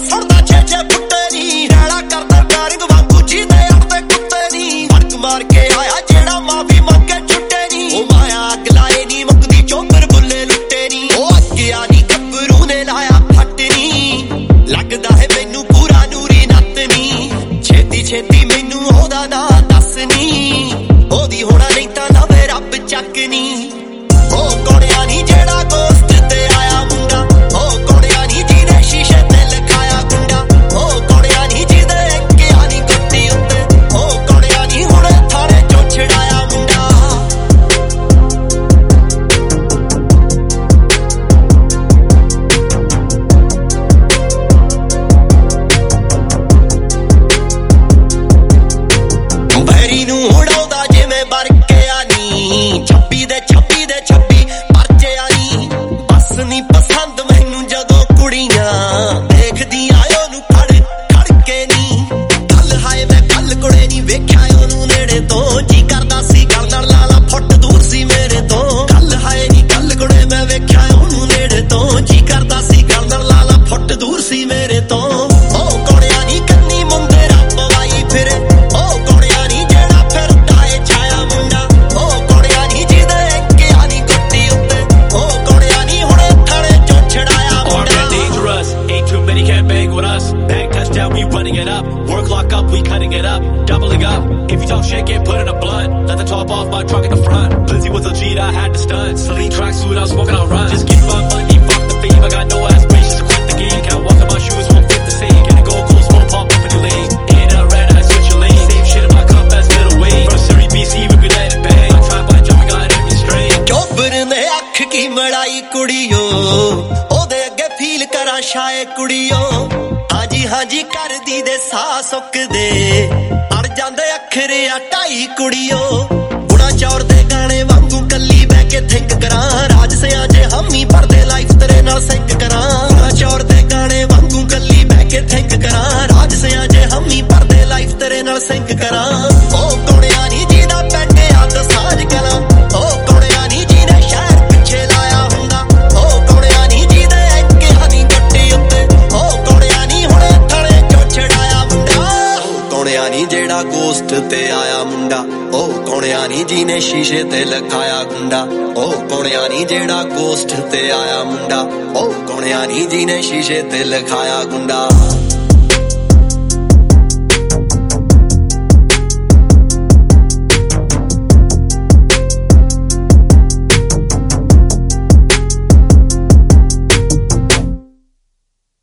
ਸੁਣਦਾ ਛੇ ਛੇ ਫੁੱਟੇ ਨੀ ਰੈਲਾ ਕਰਦਾ ਪਿਆਰਿੰਗ ਵਾਂਗੂ ਜੀ ਦੇ ਅੜਦੇ ਕੁੱਤੇ ਨੀ ਫਰਕ ਮਾਰ ਕੇ ਆਇਆ ਜਿਹੜਾ ਮਾਫੀ ਮੰਗੇ ਛੁੱਟੇ ਨੀ ਉਹ ਮਾਇਆ ਅੱਗ ਲਾਏ ਨੀ ਮੁੱਕਦੀ ਚੋਬਰ ਬੁੱਲੇ ਲੁੱਟੇ ਨੀ ਉਹ ਅੱਗਿਆ ਨੀ ਗੱਭਰੂ ਨੇ ਲਾਇਆ ਫੱਟ ਨੀ ਲੱਗਦਾ ਹੈ ਮੈਨੂੰ ਪੂਰਾ ਨੂਰੀ ਨੱਤ ਨੀ ਛੇਤੀ ਛੇਤੀ ਮੈਨੂੰ ਉਹਦਾ ਨਾਂ ਦੱਸ ਨੀ ਉਹਦੀ ਹੋਣਾ ਨਹੀਂ ਤਾਂ ਲਵੇ ਰੱਬ ਚੱਕ ਨੀ ਉਹ ਕੋੜਿਆ ਨੀ ਜਿਹੜਾ ਗੋਸਟ ਤੇ ਆਇਆ ਮੁੰਡਾ ਉਹ ਕੋੜਿਆ ਨੀ ਜਿਹਨੇ ਸ਼ੀਸ਼ੇ ਤੇ ਲਿਖਾਇਆ ਗੁੰਡਾ ਉਹ ਕੋੜਿਆ ਨੀ ਜਿਹਦੇ ਕਿਹਾ ਨੀ ਗੁੱਟੀ ਉੱਤੇ ਉਹ ਕੋੜਿਆ ਨੀ ਹੁਣ ਥਾਣੇ ਚੋਂ ਛਡਾਇਆ ਮੁੰਡਾ ਬੈਰੀ ਨੂੰ ਉਡਾਉਂਦਾ ਜਿਵੇਂ ਬਰਕਿਆ ਨੀ 26 ਦੇ 26 ਦੇ 26 ਪਰਚਿਆ ਨੀ ਬਸ ਨੀ ਪਸੰਦ ਮੈਨੂੰ ਜਦੋਂ ਕੁੜੀਆਂ ਦੇਖਦੀਆਂ ਉਹਨੂੰ ਖੜ ਕੇ ਨੀ ਕੱਲ ਹਾਏ ਮੈਂ ਕੱਲ ਕੁੜੇ ਨੀ ਵੇਖਿਆ ਉਹਨੂੰ ਨੇੜੇ ਤੋਂ ਜੀ ਕਰਦਾ ਸੀ ਗੱਲ ਨਾਲ ਲਾਲਾ ਫੁੱਟ ਦੂਰ ਸੀ ਮੇਰੇ ਤੋਂ ਕੱਲ ਹਾਏ ਨੀ ਕੱਲ ਕੁੜੇ ਮੈਂ ਵੇਖਿਆ ਉਹਨੂੰ ਨੇੜੇ ਤੋਂ ਜੀ ਕਰਦਾ ਸੀ ਗੱਲ ਨਾਲ ਲਾਲਾ ਫੁੱਟ ਦੂਰ ਸੀ ਮੇਰੇ ਤੋਂ ਉਹ ਕੋੜਿਆ ਨੀ ਕੰਨੀ ਮੁੰਡੇ ਰੱਬ ਵਾਈ ਫਿਰੇ ਉਹ ਕੋੜਿਆ ਨੀ ਜਿਹੜਾ ਫਿਰਦਾ ਏ ਛਾਇਆ ਮੁੰਡਾ ਉਹ ਕੋੜਿਆ ਨੀ ਜਿਹਦੇ ਕਿਹਾ ਨੀ ਗੁੱਟੀ ਉੱਤੇ ਉਹ ਕੋੜਿਆ ਨੀ ਹੁਣ ਥਾਣੇ ਚੋਂ ਛਡਾਇਆ ਮੁੰਡਾ dangerous, ain't too many can't bang with us. Bang touchdown, we running it up. Work lock up, we cutting it up. Doubling up, if you talk shit, get put in a blunt. Let the top off my truck in the front. Blizzy was a G, I had to stunt. Celine tracksuit, I was smoking on run. Just give my money, fuck the fame. I got no aspirations to quit the game. Can't walk in my shoes, won't fit the same. Get a go cool, smoke pop up in your lane. In a red, I switch your lane. Same shit in my cup, that's middleweight. First series BC, we could let it bang. I try by jumping, got every straight. ਚੋਬਰ ਨੇ ਅੱਖ ਕੀ ਮੜਾਈ ਕੁੜੀਓ ਉਹਦੇ ਅੱਗੇ feel ਕਰਾਂ ਸ਼ਾਏ ਕੁੜੀਓ ਹਾਂਜੀ ਹਾਂਜੀ ਕਰਦੀ ਦੇ ਸਾਹ ਸੁੱਕਦੇ ਅੜ ਜਾਂਦੇ ਅੱਖਰ ਆ ਢਾਈ ਕੁੜੀਓ ਗੁਣਾ ਚੌਰ ਦੇ ਗਾਣੇ ਵਾਂਗੂ ਕੱਲੀ ਬਹਿ ਕੇ ਥਿੰਕ ਕਰਾਂ ਰਾਜ ਸਿਆਂ ਜੇ ਹਮੀ ਭਰਦੇ ਲਾਈਫ ਤੇਰੇ ਨਾਲ ਸਿੰਕ ਕਰਾਂ ਗੁਣਾ ਚੌਰ ਦੇ ਗਾਣੇ ਵਾਂਗੂ ਕੱਲੀ ਬਹਿ ਕੇ ਥਿੰਕ ਕਰਾਂ ਰਾਜ ਸਿਆਂ ਜੇ ਹਮੀ ਭਰਦੇ ਲਾਈਫ ਤੇਰੇ ਨਾਲ ਸਿੰਕ ਕਰਾਂ ਉਹ ਕੋੜਿਆ ਨੀ ਜਿਹਦਾ ਪਿੰਡ ਆ ਦਸਾਂਜ ਕਲਾਂ ਉਹ ਕੋੜਿਆ ਨੀ ਜਿਹਨੇ ਸ਼ਹਿਰ ਪਿੱਛੇ ਲਾਇਆ ਹੁੰਦਾ ਉਹ ਕੋੜਿਆ ਨੀ ਜਿਹਦੇ ਕਿਹਾ ਨੀ ਗੁੱਟੀ ਉੱਤੇ ਉਹ ਕੋੜਿਆ ਨੀ ਹੁਣ ਥਾਣੇ ਚੋਂ ਛਡਾਇਆ ਮੁੰਡਾ ਉਹ ਕੋੜਿਆ ਨੀ ਜਿਹੜਾ ਗੋਸਟ ਤੇ ਆਇਆ ਮੁੰਡਾ ਉਹ ਕੋੜਿਆ ਨੀ ਜਿਹਨੇ ਸ਼ੀਸ਼ੇ ਤੇ ਲਿਖਾਇਆ ਗੁੰਡਾ ਉਹ ਕੋੜਿਆ ਨੀ ਜਿਹੜਾ ਗੋਸਟ ਤੇ ਆਇਆ ਮੁੰਡਾ ਉਹ ਕੋੜਿਆ ਨੀ ਜਿਹਨੇ ਸ਼ੀਸ਼ੇ ਤੇ ਲਿਖਾਇਆ ਗੁੰਡਾ